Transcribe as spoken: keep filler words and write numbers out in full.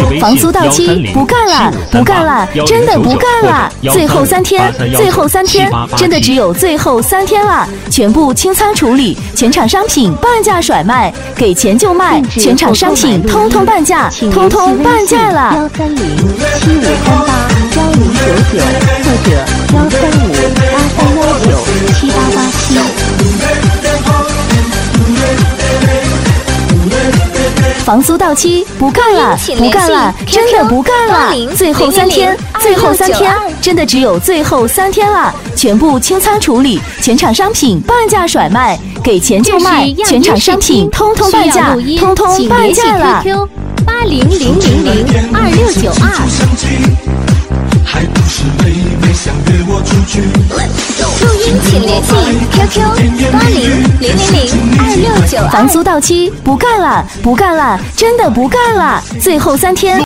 房租到期不干了，不干了，真的不干了！最后三天，最后三天，真的只有最后三天了！全部清仓处理，全场商品半价甩卖，给钱就卖，全场商品通通半价，通通半价了！ 幺三零七五三八幺零九九或者幺三五八三幺九七八八七。 房租到期不干了，不干了，真的不干了！最后三天，最后三天，真的只有最后三天了！全部清仓处理，全场商品半价甩卖，给钱就卖，全场商品通通半价，通通半价了！ 八零零零零二六九二。 还不是妹妹想约我出去。 录音请联系 Q Q 八零零零零二六九二。 房租到期不干了，不干了，真的不干了！最后三天。